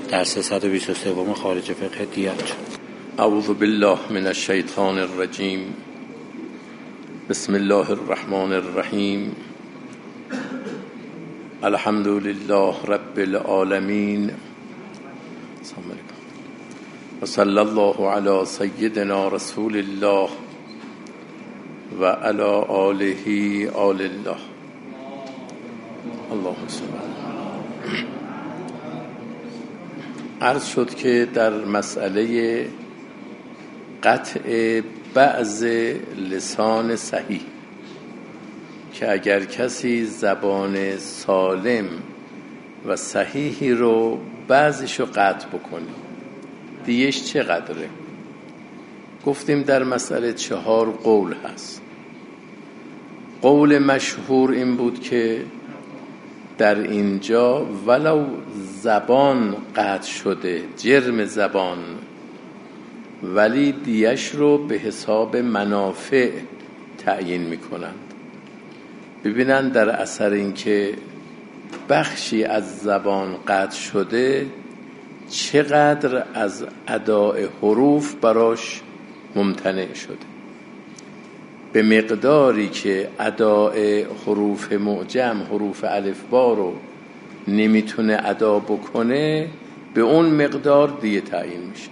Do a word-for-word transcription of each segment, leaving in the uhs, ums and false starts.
در سیصد و بیست و سه خارج فقه دیت. اعوذ بالله من الشیطان الرجیم. بسم الله الرحمن الرحیم. الحمد لله رب العالمین و صلی الله علی سیدنا رسول الله و علی آله آل الله. اللهم صل. عرض شد که در مسئله قطع بعض لسان صحیح که اگر کسی زبان سالم و صحیحی رو بعضیشو قطع بکنه دیش چقدره؟ گفتیم در مسئله چهار قول هست. قول مشهور این بود که در اینجا ولو زبان قطع شده، جرم زبان، ولی دیش رو به حساب منافع تعیین میکنند. ببینن در اثر اینکه بخشی از زبان قطع شده چقدر از اداء حروف براش ممتنع شده. به مقداری که اداء حروف معجم، حروف الفبا رو نمیتونه ادا بکنه به اون مقدار دیگه تعیین میشه.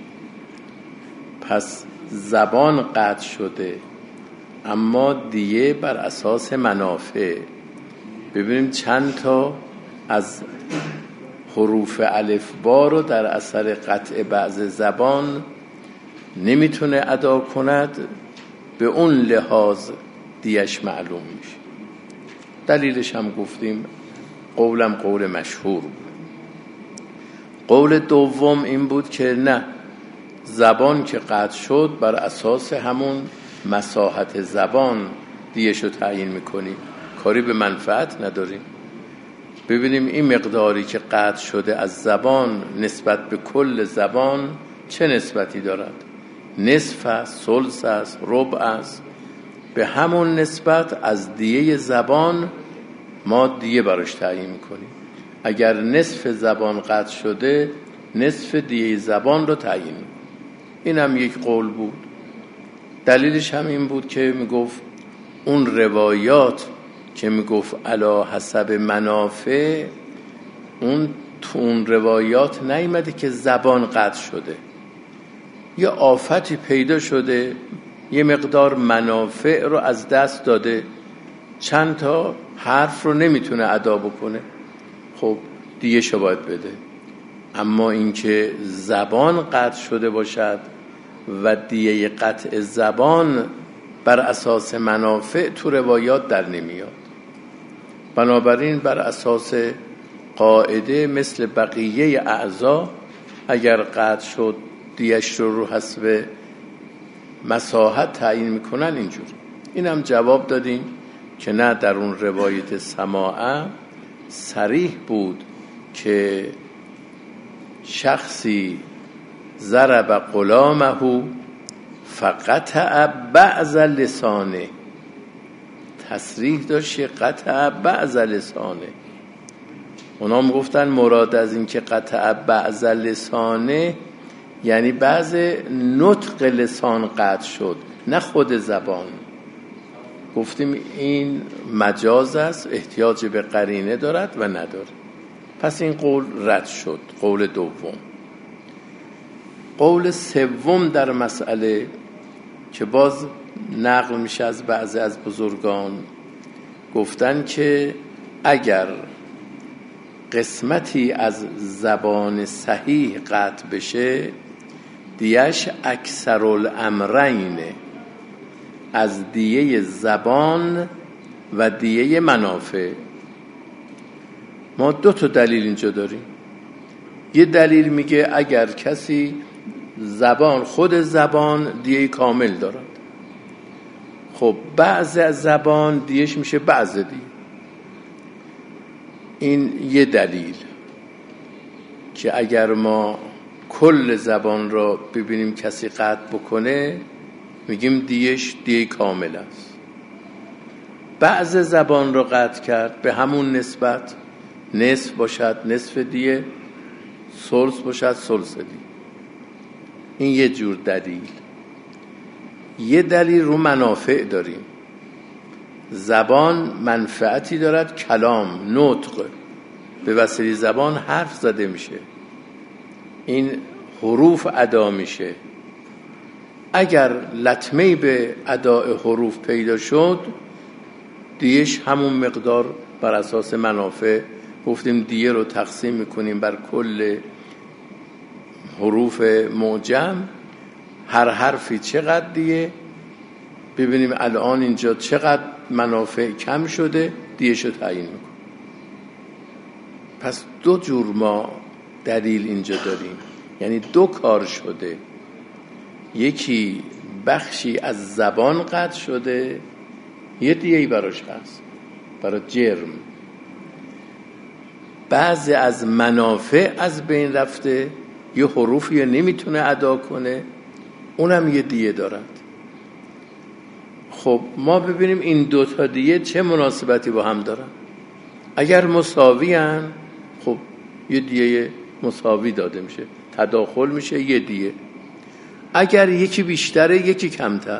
پس زبان قطع شده اما دیگه بر اساس منافع. ببینیم چند تا از حروف الفبا رو در اثر قطع بعض زبان نمیتونه ادا کند، به اون لحاظ دیش معلوم میشه. دلیلش هم گفتیم قولم قول مشهور بود. قول دوم این بود که نه، زبان که قطع شد بر اساس همون مساحت زبان دیشو تعیین میکنیم، کاری به منفعت نداریم. ببینیم این مقداری که قطع شده از زبان نسبت به کل زبان چه نسبتی دارد؟ نصف است، ثلث است، ربع است. به همون نسبت از دیه زبان ما دیه براش تعیین میکنیم. اگر نصف زبان قطع شده نصف دیه زبان رو تعیین میکنیم. این هم یک قول بود. دلیلش هم این بود که میگفت اون روایات که میگفت علی حسب منافع، اون تو اون روایات نیامده که زبان قطع شده، یه آفتی پیدا شده، یه مقدار منافع رو از دست داده، چند تا حرف رو نمیتونه ادا بکنه، خب دیگه شو باید بده. اما اینکه زبان قطع شده باشد و دیه قطع زبان بر اساس منافع تو روایات در نمیاد. بنابراین بر اساس قاعده مثل بقیه اعضا اگر قطع شد دیش رو رو حسب مساحت تعیین میکنن. اینجور این هم جواب دادیم که نه، در اون روایت سماعه صریح بود که شخصی ضرب غلامه فقطع بعض لسانه، تصریح داشت قطع بعض لسانه. اونا میگفتن مراد از این که قطع بعض لسانه یعنی بعض نطق لسان قطع شد، نه خود زبان. گفتیم این مجاز است، احتیاج به قرینه دارد و نداره. پس این قول رد شد. قول دوم. قول سوم در مسئله که باز نقل میشه از بعضی از بزرگان، گفتن که اگر قسمتی از زبان صحیح قطع بشه دیش اکثر الامرین، از دیه زبان و دیه منافع. ما دو تا دلیل اینجا داریم. یه دلیل میگه اگر کسی زبان، خود زبان دیه کامل دارد، خب بعض از زبان دیش میشه بعض دیه. این یه دلیل که اگر ما کل زبان را ببینیم کسی قطع بکنه میگیم دیش دیه کامل است. بعض زبان را قطع کرد به همون نسبت، نصف باشد نصف دیه، ثلث باشد ثلث دی. این یه جور دلیل. یه دلیل رو منافع داریم. زبان منفعتی دارد، کلام، نطق، به وسیله زبان حرف زده میشه، این حروف ادا میشه. اگر لطمه‌ای به اداء حروف پیدا شد، دیش همون مقدار بر اساس منافع. گفتیم دیه رو تقسیم میکنیم بر کل حروف معجم، هر حرفی چقدر دیه، ببینیم الان اینجا چقدر منافع کم شده، دیهشو تعیین میکنیم. پس دو جور ما دلیل اینجا داریم، یعنی دو کار شده. یکی بخشی از زبان قطع شده، یه دیگه‌ای براش هست، برای جرم. بعضی از منافع از بین رفته، یه حروفی نمیتونه ادا کنه، اونم یه دیه دارد. خب ما ببینیم این دو تا دیه چه مناسبتی با هم دارن. اگر مساوی هن، خب یه دیه مساوی داده میشه، تداخل میشه یه دیه. اگر یکی بیشتره یکی کمتر،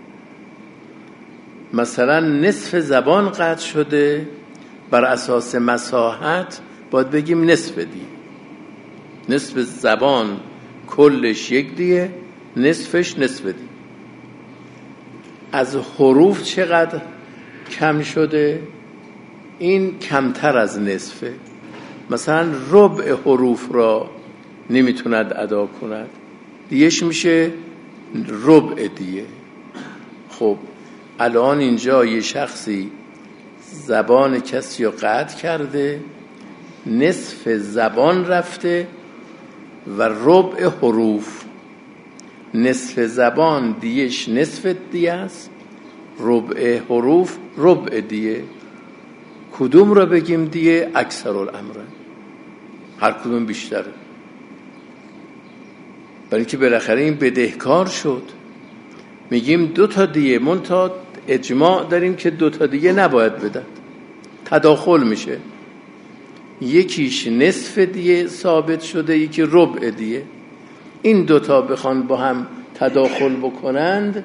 مثلا نصف زبان قطع شده، بر اساس مساحت باید بگیم نصف دی. نصف زبان کلش یک دیه، نصفش نصف دی. از حروف چقدر کم شده؟ این کمتر از نصفه. مثلا ربع حروف را نمیتوند ادا کند، دیش میشه ربع دیه. خب الان اینجا یه شخصی زبان کسی رو قطع کرده، نصف زبان رفته و ربع حروف. نصف زبان دیش نصف دیه است، ربع حروف ربع دیه. کدوم رو بگیم دیه؟ اکثر الامر، هر کدوم بیشتره. برای که بالاخره این بدهکار شد. میگیم دو تا دیه، منتها اجماع داریم که دو تا دیه نباید بدن، تداخل میشه. یکیش نصف دیه ثابت شده، یکی ربع دیه. این دوتا بخوان با هم تداخل بکنند،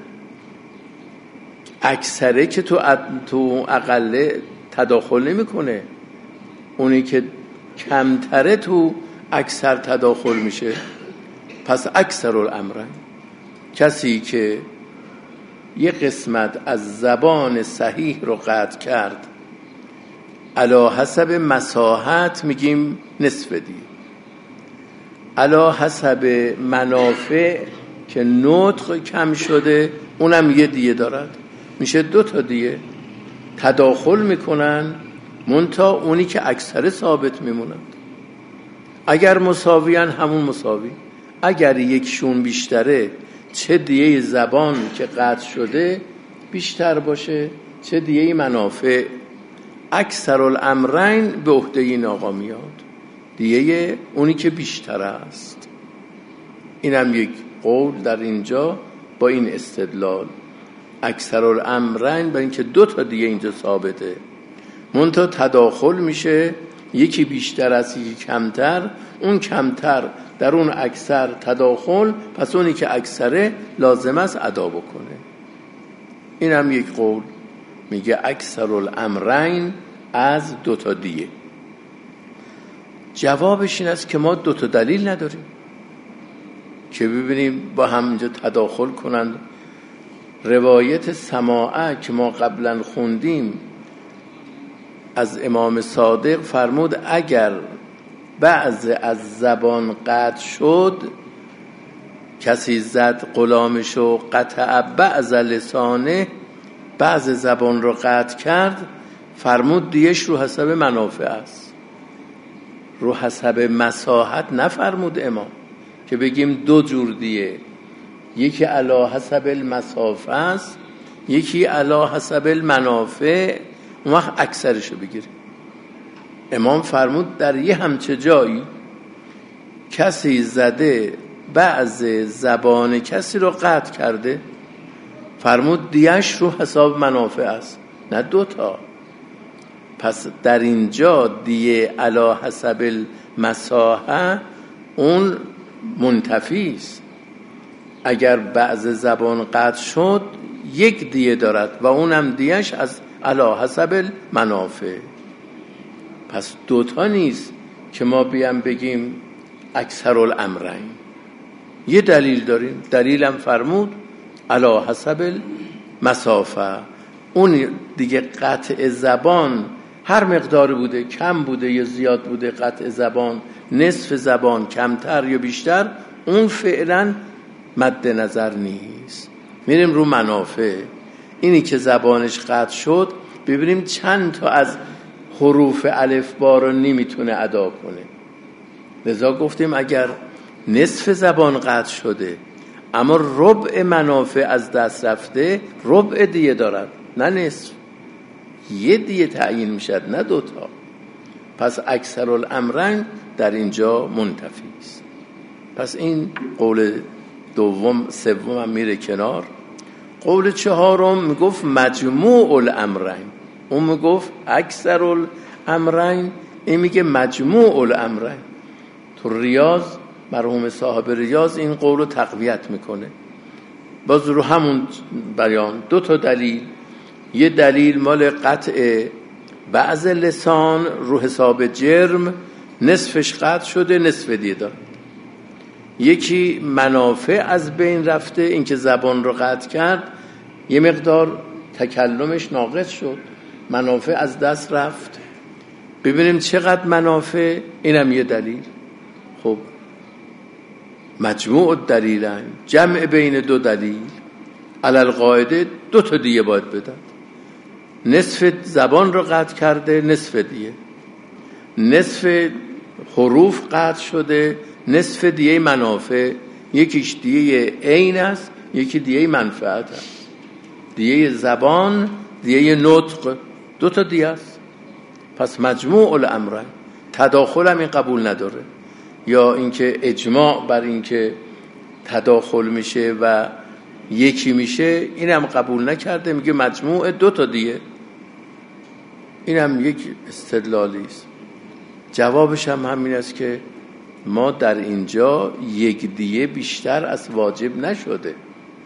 اکثره که تو تو اقله تداخل نمیکنه، اونی که کمتره تو اکثر تداخل میشه. پس اکثر الامرن، کسی که یه قسمت از زبان صحیح رو قطع کرد، علی حسب مساحت میگیم نصف دی، علی حسب منافع که نطق کم شده اونم یه دیه دارد، میشه دو تا دیه. تداخل میکنن، منتها اونی که اکثر ثابت میمونند. اگر مساویان همون مساوی، اگر یکشون بیشتره، چه دیه زبان که قطع شده بیشتر باشه، چه دیه منافع. اکثر الامرین به عهده این آقا میاد، دیه اونی که بیشتر است. اینم یک قول در اینجا با این استدلال. اکثر الامرین برای اینکه دو تا دیه اینجا ثابته، منتها تداخل میشه، یکی بیشتر از یکی کمتر، اون کمتر در اون اکثر تداخل، پس اونی که اکثره لازم است ادا بکنه. این هم یک قول، میگه اکثر الامرین از دو تا دیه. جوابش این است که ما دو تا دلیل نداریم که ببینیم با هم اینجا تداخل کنند. روایت سماعه که ما قبلا خوندیم از امام صادق فرمود اگر بعض از زبان قطع شد، کسی زد غلامشو قطع بعض لسانه، بعض زبان رو قطع کرد، فرمود دیش رو حسب منافع است، رو حسب مساحت نفرمود امام که بگیم دو جور دیه، یکی علی حسب المسافه است، یکی علی حسب المنافع. اون وقت اکثرشو بگیریم. امام فرمود در یه همچه جایی کسی زده بعض زبان کسی رو قطع کرده، فرمود دیش رو حساب منافع است، نه دوتا. پس در اینجا دیه علی حسب المساحه اون منتفی است. اگر بعض زبان قطع شد یک دیه دارد و اونم دیهش از علی حسب المنافع. پس دوتا نیست که ما بیام بگیم اکثر الامرین. یه دلیل داریم، دلیلم فرمود علی حسب المسافه. اون دیگه قطع زبان هر مقدار بوده، کم بوده یا زیاد بوده، قطع زبان نصف زبان کمتر یا بیشتر، اون فعلا مد نظر نیست. میریم رو منافع. اینی که زبانش قطع شد ببینیم چند تا از حروف الف با رو نمیتونه ادا کنه. لذا گفتیم اگر نصف زبان قطع شده اما ربع منافع از دست رفته، ربع دیه دارد نه نصف. یه دیه تعیین میشد نه دوتا. پس اکثر الامرین در اینجا منتفی است. پس این قول دوم سوم هم میره کنار. قول چهارم میگفت مجموع الامرین. اون میگفت اکثر الامرین، این میگه مجموع الامرین. تو ریاض مرحوم صاحب ریاض این قول رو تقویت میکنه. باز رو همون بیان دو تا دلیل. یه دلیل مال قطع بعض لسان رو حساب جرم، نصفش قطع شده نصف دیگه داره. یکی منافع از بین رفته، این که زبان رو قطع کرد یه مقدار تکلمش ناقص شد، منافع از دست رفت. ببینیم چقدر منافع، اینم یه دلیل. خب مجموع الدلیلین، جمع بین دو دلیل، علی القاعده دو تا دیگه باید بدن. نصف زبان رو قطع کرده، نصف دیگه. نصف حروف قطع شده، نصف دیگه منافع. یکیش دیگه عین است، یکی دیگه منفعت است. دیگه زبان، دیگه نطق، دو تا دیگه است. پس مجموع الامرین. تداخل هم این قبول نداره، یا اینکه اجماع بر اینکه تداخل میشه و یکی میشه اینم قبول نکرده، میگه مجموع دو تا دیگه. اینم یک استدلالی است. جوابش هم همین است که ما در اینجا یک دیه بیشتر از واجب نشده.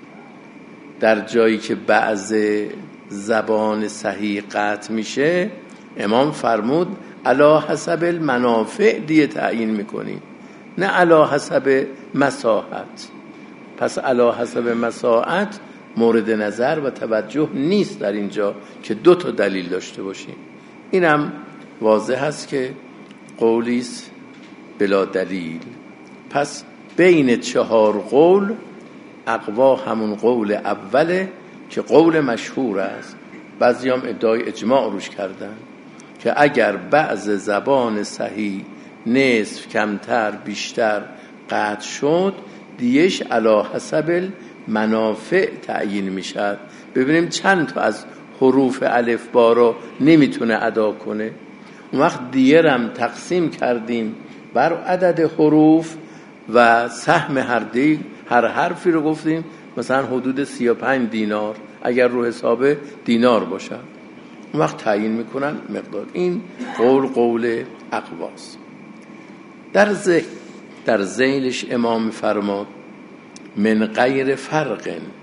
در جایی که بعض زبان صحیح قطع میشه امام فرمود علی حسب المنافع دیه تعیین میکنی، نه علی حسب مساحت. پس علی حسب مساحت مورد نظر و توجه نیست در اینجا که دو تا دلیل داشته باشیم. اینم واضح است که قولی است بلا دلیل. پس بین چهار قول اقوا همون قول اوله که قول مشهور است. بعضی هم ادعای اجماع روش کردن که اگر بعض زبان صحیح نصف کمتر بیشتر قطع شد دیش علی حسب المنافع تعیین میشد. ببینیم چند تا از حروف الف با رو نمیتونه ادا کنه. اون وقت دیرم تقسیم کردیم بر عدد حروف و سهم هر دی هر حرفی رو گفتیم مثلا حدود سی و پنج دینار اگر رو حساب دینار باشد، اون وقت تعیین میکنن مقدار. این قول قول اقواست. در ذیل در ذیلش امام فرماد من غیر فرق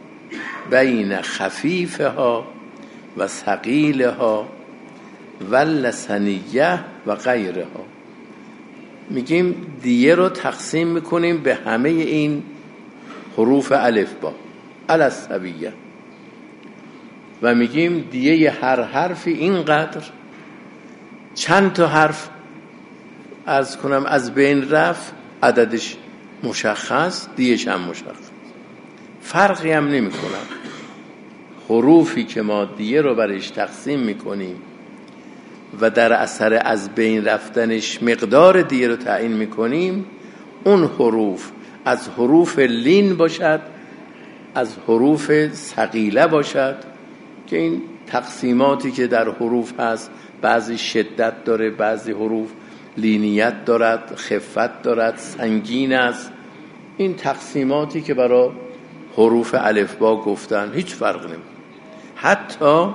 بین خفیفها و ثقیلها و لسنیه و غیرها. میگیم دیه رو تقسیم میکنیم به همه این حروف الف با الاسویه و میگیم دیه هر حرفی اینقدر. چند تا حرف عرض کنم از بین رفت عددش مشخص، دیهش هم مشخص، فرقی هم نمی کنم. حروفی که ما دیه رو برش تقسیم میکنیم و در اثر از بین رفتنش مقدار دیه رو تعیین میکنیم، اون حروف از حروف لین باشد، از حروف ثقیله باشد، که این تقسیماتی که در حروف هست بعضی شدت داره، بعضی حروف لینیت دارد، خفت دارد، سنگین است. این تقسیماتی که برای حروف الفبا گفتن هیچ فرق نمیکنه. حتی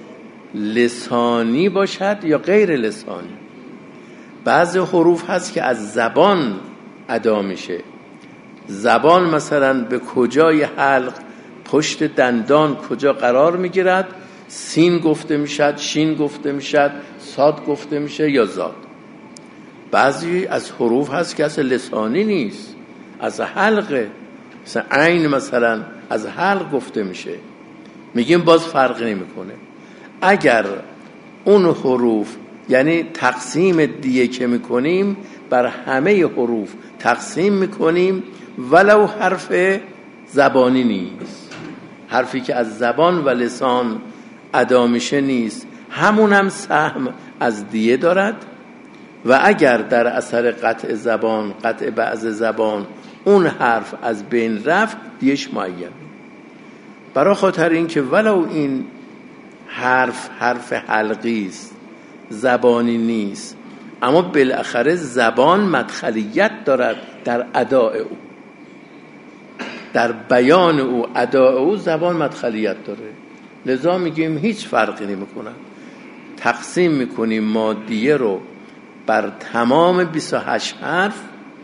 لسانی باشد یا غیر لسانی. بعضی حروف هست که از زبان ادا میشه. زبان مثلا به کجای حلق پشت دندان کجا قرار میگیرد؟ سین گفته میشد، شین گفته میشد، صاد گفته میشه یا زاد. بعضی از حروف هست که اصلا لسانی نیست، از حلقه، مثلا عین مثلا از حلق گفته میشه. میگیم باز فرق نمیکنه. اگر اون حروف، یعنی تقسیم دیه که میکنیم بر همه حروف تقسیم میکنیم، ولو حرف زبانی نیست، حرفی که از زبان و لسان ادا میشه نیست، همون هم سهم از دیه دارد. و اگر در اثر قطع زبان، قطع بعض زبان، اون حرف از بین رفت، دیش معین. برای خاطر این که ولو این حرف حرف حلقی است، زبانی نیست، اما بالاخره زبان مدخلیت دارد در اداء او، در بیان او، اداء او زبان مدخلیت داره. لذا میگیم هیچ فرقی نمیکنه. تقسیم میکنیم مادیه رو بر تمام بیست و هشت حرف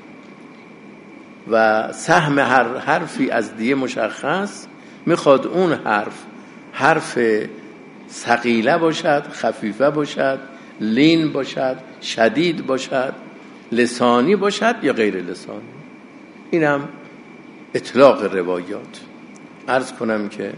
و سهم هر حرفی از دیه مشخص. میخواد اون حرف حرف ثقیله باشد، خفیفه باشد، لین باشد، شدید باشد، لسانی باشد یا غیر لسانی. اینم اطلاق روایات. عرض کنم که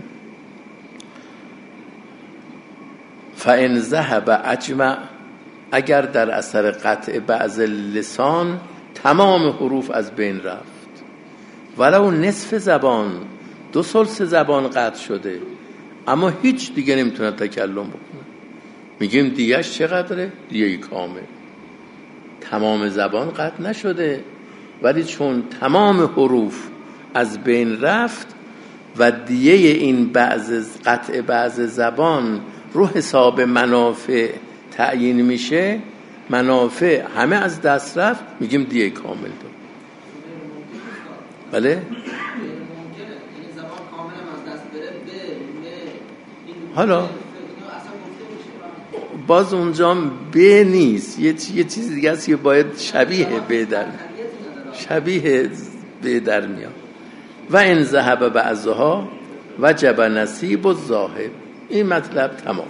فَإِنْ ذَهَبَ اجمع، اگر در اثر قطع بعض لسان تمام حروف از بین رفت، ولو نصف زبان، دو ثلث زبان قطع شده، اما هیچ دیگه نمیتونه تکلم بکنه، میگیم دیگهش چقدره؟ دیگه کامل. تمام زبان قطع نشده، ولی چون تمام حروف از بین رفت و دیه این بعض قطع بعض زبان رو حساب منافع تعیین میشه، منافع همه از دست رفت، میگیم دیه کامل دار. بله؟ حالا باز اونجا به نیست، یه یه چیز دیگه است که باید شبیه به در شبیه به در میاد. و ان ذهب بعضها وجب نصیب الذاهب. این مطلب تمام.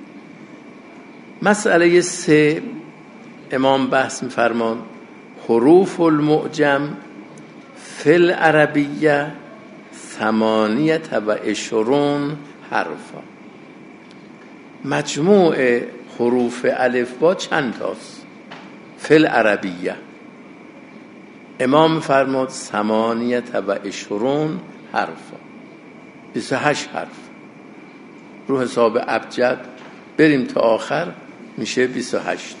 مسئله سه، امام بحث می‌فرمان حروف المعجم فی العربیه ثمانیه و عشرون حرفا. مجموع حروف الفبا چند تاست؟ فی العربیه امام فرمود ثمانیه و عشرون حرفا، بیست و هشت حرف. رو حساب ابجد بریم تا آخر میشه بیست و هشت.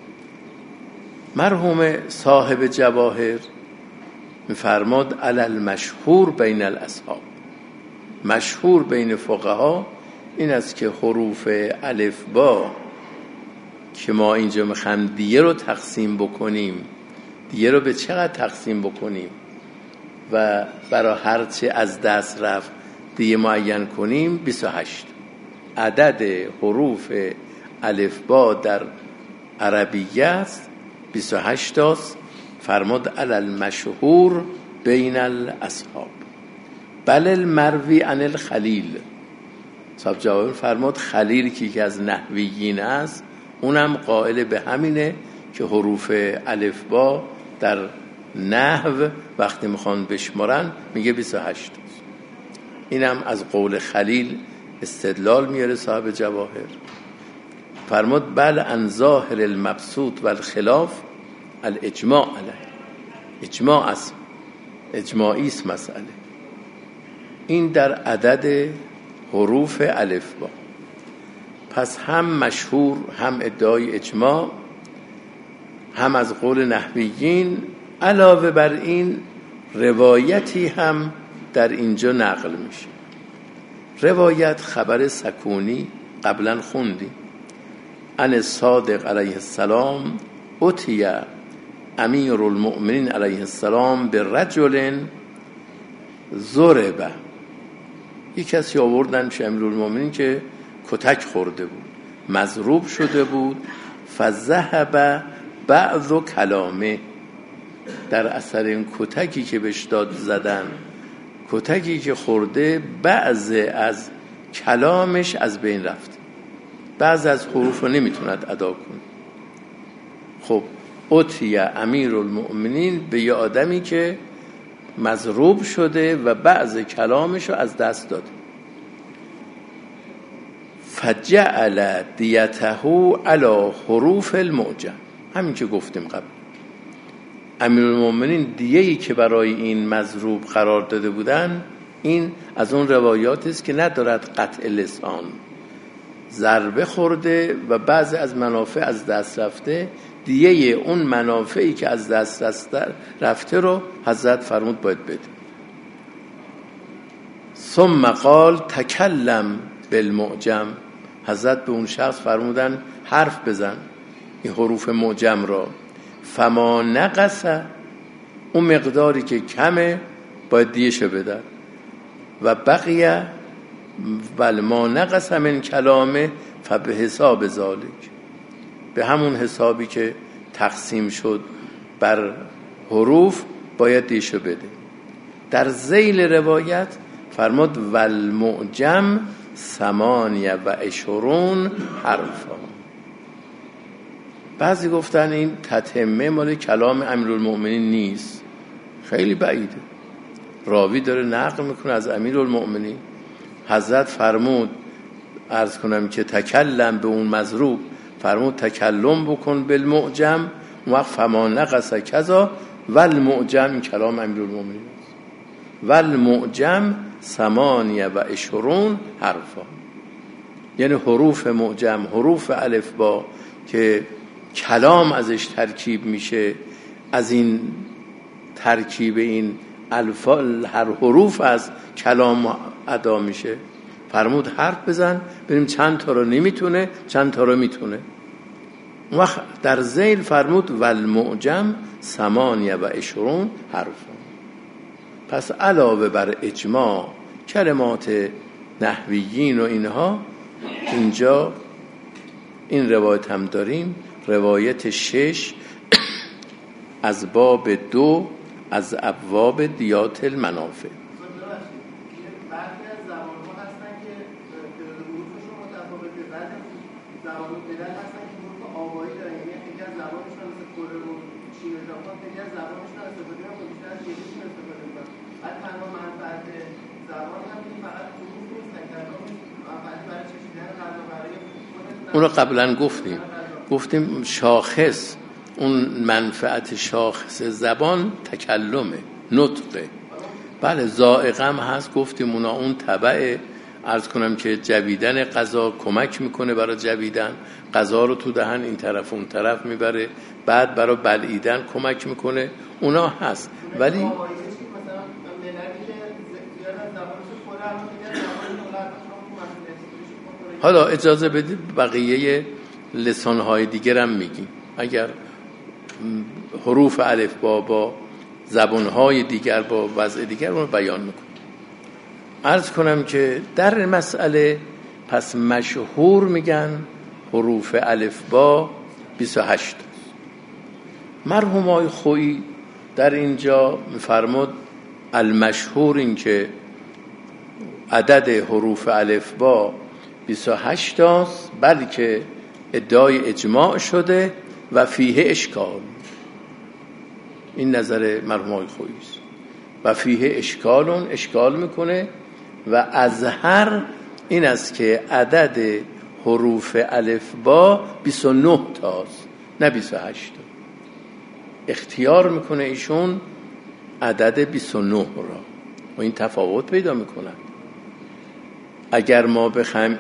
مرحوم صاحب جواهر میفرماد علی المشهور بین الاصحاب، مشهور بین فقها این است که حروف الف با که ما اینجا میخوایم دیگه رو تقسیم بکنیم، دیگه رو به چقدر تقسیم بکنیم و برای هرچه از دست رفت دیگه معین کنیم، بیست و هشت عدد حروف الف با در عربیه است، بیست و هشت است. فرمود علی المشهور بین الاصحاب بل المروی عن الخلیل. صاحب جواهر فرمود خلیل که یکی از نحویین است، اونم قائل به همینه که حروف الف با در نحو وقتی میخوان بشمارن میگه بیست و هشت. اینم از قول خلیل استدلال میاره صاحب جواهر. فرمود بل عن ظاهر المبسوط و الخلاف الاجماع علیه. اجماع است، اجماعی است مسئله. این در عدد حروف الف با. پس هم مشهور، هم ادعای اجماع، هم از قول نحویین. علاوه بر این روایتی هم در اینجا نقل میشه. روایت خبر سکونی قبلا خوندی، ان صادق علیه السلام اتیه امیر المؤمنین علیه السلام به رجل ضربه. یک کسی آوردن پیش امیر المؤمنین که کتک خورده بود، مضروب شده بود. فذهب بعض کلامه، در اثر این کتکی که بهش داد زدن، کتکی که خورده، بعض از کلامش از بین رفت، بعض از حروف رو نمیتوند ادا کنه. خب اتیه امیرالمؤمنین به یه آدمی که مضروب شده و بعض کلامش رو از دست داده. فجعل دیته علی حروف المعجم، همین که گفتیم قبل. امیرالمؤمنین دیه‌ای که برای این مضروب قرار داده بودن، این از اون روایاتی است که ندارد قطع لسان، ضربه خورده و بعضی از منافع از دست رفته. دیه اون منافعی که از دست رفته رو حضرت فرمود باید بده. ثم قال تکلم بالمعجم، حضرت به اون شخص فرمودن حرف بزن این حروف معجم را. فما نقص، اون مقداری که کمه باید دیهشو بده. و بقیه بل ما نقص من کلامه فبه حساب ذالک، به همون حسابی که تقسیم شد بر حروف باید دیشو بده. در ذیل روایت فرمود والمعجم ثمانیه و عشرون حرفا. بعضی گفتن این تتمه مال کلام امیرالمؤمنین نیست، خیلی بعیده. راوی داره نقل میکنه از امیرالمؤمنین، حضرت فرمود عرض کنم که تکلم به اون مضروب، فرمود تکلم بکن بالمعجم، وقت فما نقص کذا والمعجم، این کلام امیرالمؤمنین است. والمعجم ثمانیه و عشرون حرفا، یعنی حروف معجم، حروف الف با که کلام ازش ترکیب میشه، از این ترکیب این الفاظ هر حروف از کلام ادا میشه. فرمود حرف بزن ببینیم چند تا رو نمیتونه چند تا رو میتونه. وقت در ذیل فرمود والمعجم ثمانیه و عشرون حرفا. پس علاوه بر اجماع کلمات نحویین و اینها، اینجا این روایت هم داریم، روایت شش از باب دو از ابواب دیات المنافع. اون رو قبلا گفتیم گفتیم شاخص، اون منفعت شاخص زبان تکلمه، نطقه. بله ذائقه هم هست، گفتیم اونا اون تبع، عرض کنم که جویدن غذا کمک میکنه برای جویدن غذا رو تو دهن این طرف اون طرف میبره، بعد برای بلعیدن کمک میکنه، اونا هست. ولی حالا اجازه بدید بقیه لسانهای دیگر هم میگیم، اگر حروف الف با با زبانهای دیگر با وضع دیگر رو بیان میکنم. عرض کنم که در مسئله پس مشهور میگن حروف الف با بیست و هشت. مرحوم آقای خویی در اینجا میفرمود المشهور این که عدد حروف الف با بیست و هشت است، بلکه ادعای اجماع شده و فیه اشکال. این نظر مرحوم آقای خویی است. و فیه اشکالون، اشکال میکنه و ازهر این است که عدد حروف الف با بیست و نه تاست نه بیست و هشت. اختیار میکنه ایشون عدد بیست و نه را و این تفاوت پیدا میکنه. اگر ما بخوایم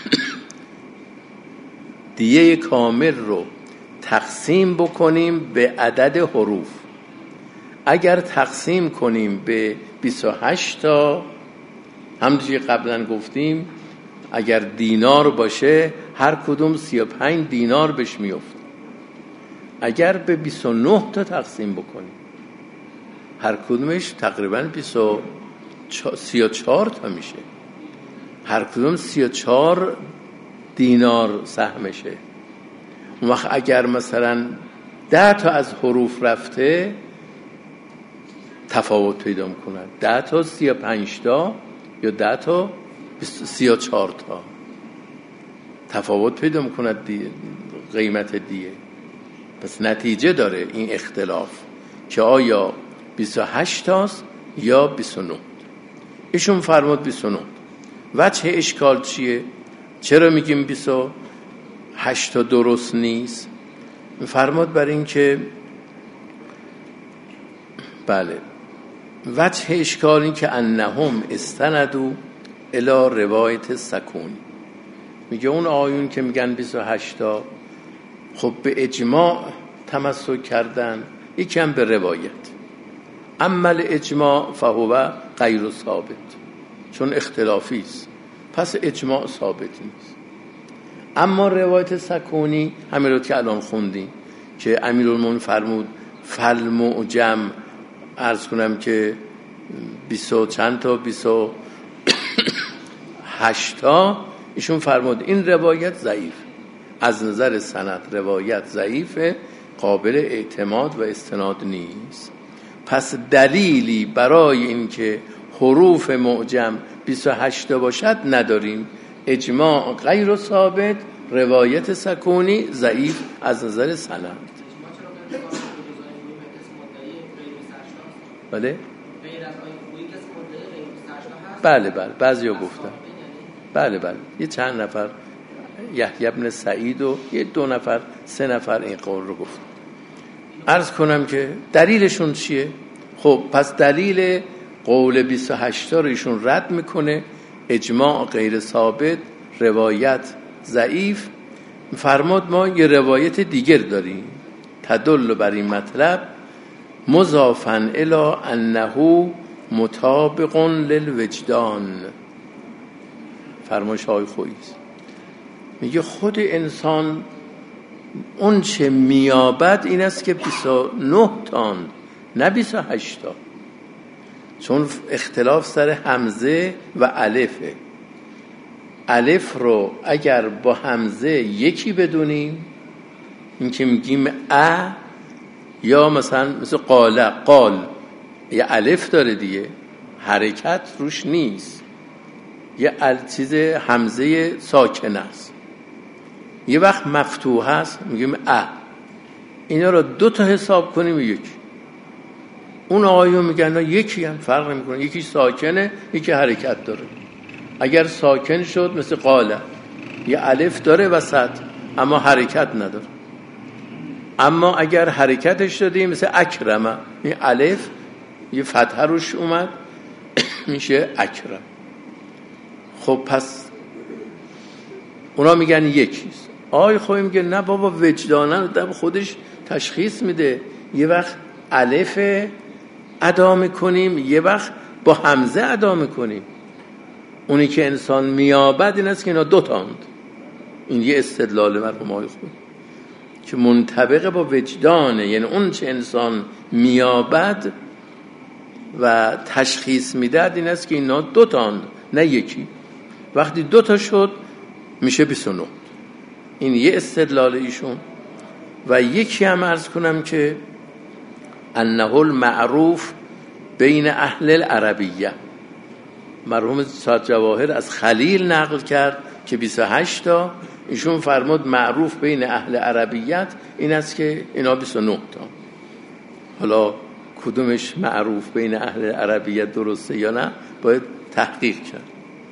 دیه کامل رو تقسیم بکنیم به عدد حروف، اگر تقسیم کنیم به بیست و هشت تا، همونجوری قبلا گفتیم اگر دینار باشه هر کدوم سی و پنج دینار بهش میفته. اگر به بیست و نه تا تقسیم بکنیم هر کدومش تقریبا سی و چهار تا میشه، هر کدوم سی و چهار دینار سهمشه. اون وقت اگر مثلا ده تا از حروف رفته تفاوت پیدا میکنن. ده تا سی و پنج تا یا ده تا سی و چهار تا تفاوت پیدا میکنن قیمت دیه. پس نتیجه داره این اختلاف که آیا بیست و هشت تاست یا بیست و نه. ایشون فرمود بیست و نه. وجه اشکال چیه؟ چرا میگیم بیست و هشت تا درست نیست؟ فرمود بر این که بله وجه اشکال این که انهم استندوا الی روایت سکونی. میگه اون آیون که میگن بیست و هشت تا خب به اجماع تمسک کردن، یکم به روایت. عمل اجماع فهو غیر ثابت، چون اختلافی است پس اجماع ثابت نیست. اما روایت سکونی همین رو که الان خوندیم که امیرالمومنین فرمود فالمعجم عرض کنم که بیست و چند تا بیست و هشت تا، ایشون فرمود این روایت ضعیف، از نظر سند روایت ضعیفه، قابل اعتماد و استناد نیست. پس دلیلی برای این که حروف معجم بیست و هشت تا باشد نداریم. اجماع غیر ثابت، روایت سکونی ضعیف از نظر سند. بله بله بله بعضیا گفتن بله بله یه چند نفر یحیی ابن سعید و یه دو نفر سه نفر این قول رو گفت. عرض کنم که دلیلشون چیه؟ خب پس دلیل قول بیست و هشت تا رو ایشون رد میکنه، اجماع غیر ثابت، روایت ضعیف. فرمود ما یه روایت دیگر داریم تدل بر این مطلب مضافن الی انه مطابق للوجدان. فرمایش های خویی میگه خود انسان اون چه میابد این است که بیست و نه تان نه بیست و هشت تا، چون اختلاف سر همزه و الفه. الف رو اگر با همزه یکی بدونیم، این که میگیم ا، یا مثلا مثل قال قال یه الف داره دیگه، حرکت روش نیست، یه چیز همزه ساکن است. یه وقت مفتوح هست میگیم ا. اینا رو دو تا حساب کنیم یک. اون آقایون میگن نه یکی هم فرق نمیکنه، یکی ساکنه یکی حرکت داره. اگر ساکن شد مثل قاله یه الف داره وسط اما حرکت نداره. اما اگر حرکتش دادیم مثل اکرمه، این الف یه فتحه روش اومد میشه اکرم. خب پس اونا میگن یکیست. آی خوی میگه نه بابا وجدانن دم خودش تشخیص میده، یه وقت الف ادا میکنیم یه وقت با همزه ادا میکنیم. اونی که انسان میابد این است که اینا دو تاند. این یه استدلال مرحوم آی خوی که منطبق با وجدانه، یعنی اون چه انسان میابد و تشخیص میداد این است که اینا دو تاند نه یکی. وقتی دو تا شد میشه بیست و نه. این یه استدلال ایشون. و یکی هم عرض کنم که انه المعروف بین اهل العربیه، مرحوم صاد جواهر از خلیل نقل کرد که بیست و هشت تا، ایشون فرمود معروف بین اهل عربیت این است که اینا بیست و نه تا. حالا کدومش معروف بین اهل عربیت درسته یا نه باید تحقیق کرد.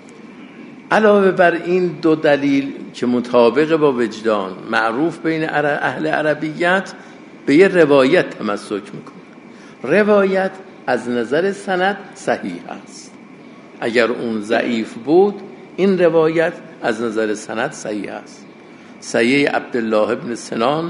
علاوه بر این دو دلیل که مطابق با وجدان معروف بین اهل عربیت، به یه روایت تمسک میکنه. روایت از نظر سند صحیح است. اگر اون ضعیف بود این روایت از نظر سند صحیح است. صحیح عبدالله ابن سنان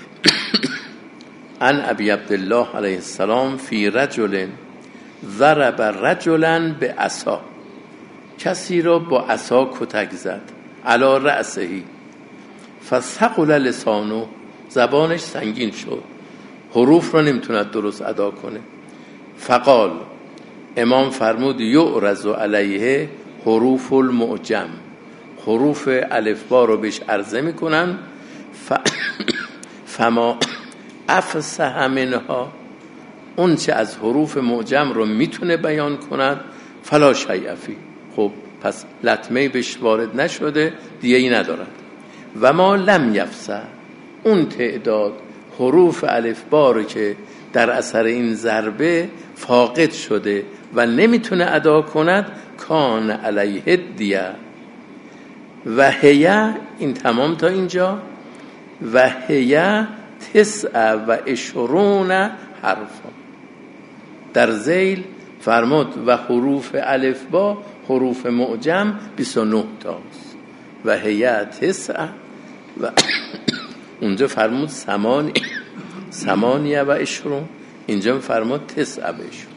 عن ابی عبدالله علیه السلام فی رجل ضرب رجلا بعصا، کسی را با عصا کتک زد، علی رأسه فثقل لسانه، زبانش سنگین شد، حروف را نمیتوند درست ادا کنه. فقال، امام فرمود یعرض علیه حروف المعجم، حروف الفبا رو بهش عرضه میکنن. ف... فما افصح منها، اون چه از حروف معجم رو میتونه بیان کند فلا شیء فیه. خب پس لطمه بهش وارد نشده، دیگه ای ندارد. و ما لم یفسع، اون تعداد حروف الفبا رو که در اثر این ضربه فاقد شده و نمیتونه ادا کند، کان علیه دیه و هیه، این تمام تا اینجا، و هیه تسع و عشرون حرفا. در ذیل فرمود و حروف الفبا حروف معجم بیست و نه تاست و هیه تسع و اونجا فرمود سمانی سمانیه و عشرون، اینجا فرمود تسع و عشرون.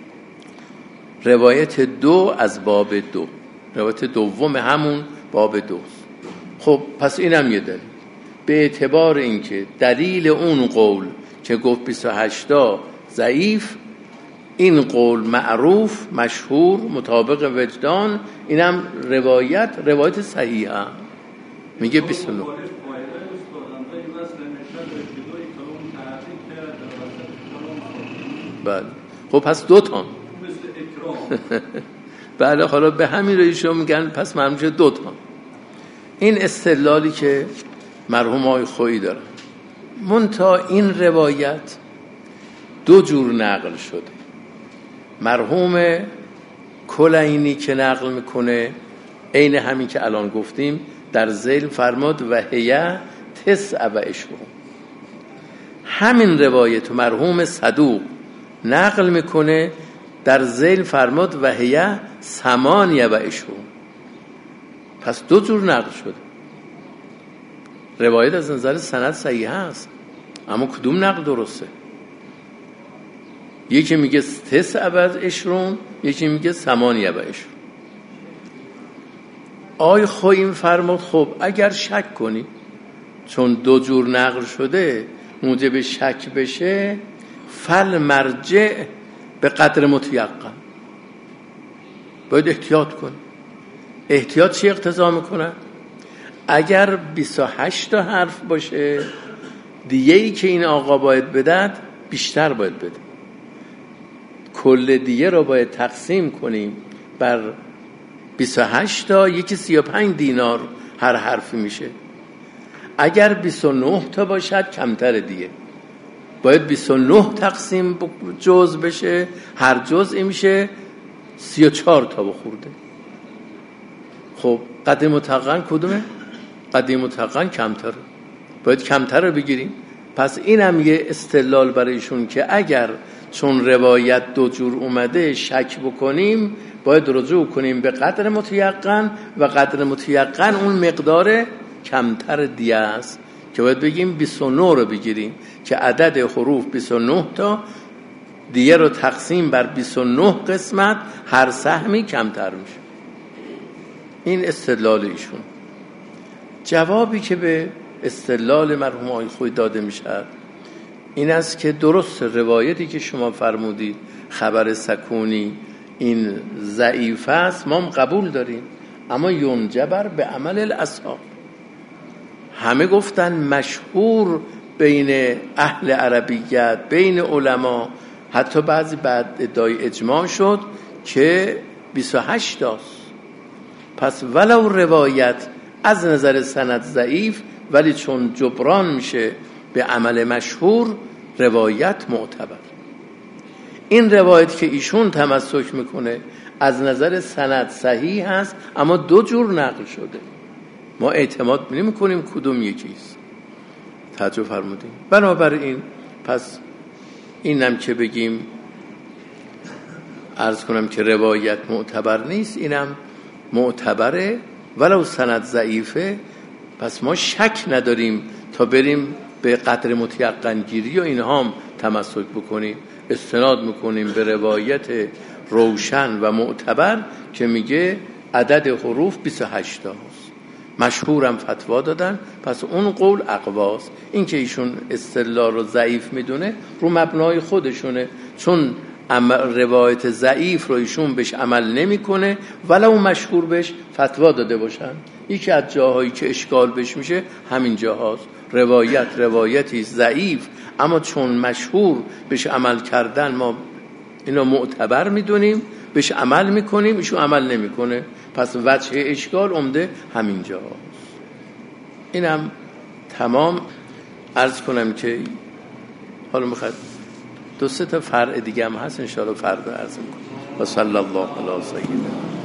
روایت دو از باب دو، روایت دوم همون باب دوست. خب پس اینم یه دلیل. به اعتبار اینکه دلیل اون قول که گفت بیست و هشت ضعیف، این قول معروف مشهور مطابق وجدان، اینم روایت روایت صحیحه، میگه بیست و نه. بله خب پس دو تا بله حالا به همین رویشو میگن پس معلوم شد دو تا. این استدلالی که مرحوم آقای خویی دارن، منتها این روایت دو جور نقل شده. مرحوم کلینی که نقل میکنه عین همین که الان گفتیم، در ذیل فرمود و هیه تسع و عشرون. همین روایت مرحوم صدوق نقل میکنه، در ذیل فرمود و هیه ثمانیه و عشرون. پس دو جور نقل شده. روایت از نظر سند صحیح است، اما کدوم نقل درسته؟ یکی میگه تسع و عشرون، یکی میگه ثمانیه و عشرون. آی خویی فرمود خب اگر شک کنی، چون دو جور نقل شده موجب شک بشه، فل مرجع به قدر متیقن، باید احتیاط کنی. احتیاط چی اقتضا میکنه؟ اگر بیست و هشت تا حرف باشه، دیگه‌ای که این آقا باید بدهد بیشتر باید بده. کل دیگه رو باید تقسیم کنیم بر بیست و هشت تا، یکی سی و پنج دینار هر حرفی میشه. اگر بیست و نه تا باشد کمتر دیگه، باید بیست و نه تقسیم جز بشه، هر جزئی میشه سی و چهار تا بخورده. خب قدر متقن کدومه؟ قدر متقن کمتره، باید کمتر رو بگیریم. پس این هم یه استدلال برایشون که اگر چون روایت دو جور اومده شک بکنیم، باید رجوع کنیم به قدر متیقن، و قدر متیقن اون مقدار کمتر دیگه است که باید بگیم بیست و نه رو بگیریم که عدد حروف بیست و نه تا، دیگه رو تقسیم بر بیست و نه قسمت، هر سهمی کمتر میشه. این استدلال ایشون. جوابی که به استدلال مرحوم آقای خویی داده میشه این است که درست روایتی که شما فرمودید خبر سکونی این ضعیف است، ما هم قبول داریم، اما ینجبر به عمل الاصحاب. همه گفتن مشهور بین اهل عربیت، بین علما، حتی بعضی بعد ادعای اجماع شد که بیست و هشت تاست. پس ولو روایت از نظر سند ضعیف، ولی چون جبران میشه به عمل مشهور، روایت معتبر. این روایت که ایشون تمسک میکنه از نظر سند صحیح هست، اما دو جور نقل شده، ما اعتماد نمی‌کنیم کدوم یکیست. توجه فرمودین؟ بنابراین پس اینم که بگیم عرض کنم که روایت معتبر نیست، اینم معتبره ولو سند ضعیفه. پس ما شک نداریم تا بریم به قدر متیقن گیری و اینها هم تمسک بکنیم، استناد میکنیم به روایت روشن و معتبر که میگه عدد حروف بیست و هشت تاست. مشهورم فتوا دادن، پس اون قول اقواست. این که ایشون استدلال رو ضعیف میدونه رو مبنای خودشونه، چون روایت ضعیف رو ایشون بهش عمل نمیکنه ولو مشهور بهش فتوا داده باشن. یکی از جاهایی که اشکال بهش میشه همین جاهاست. روایت روایتی ضعیف اما چون مشهور بهش عمل کردن ما اینو معتبر میدونیم، بهش عمل میکنیم، ایشون عمل نمیکنه، پس وجه اشکال عمده همینجاست. اینم تمام. عرض کنم که حالا میخواد دو سه تا فرع دیگه هم هست، ان شاء الله فردا عرض میکنم. و صلی الله علی سیدنا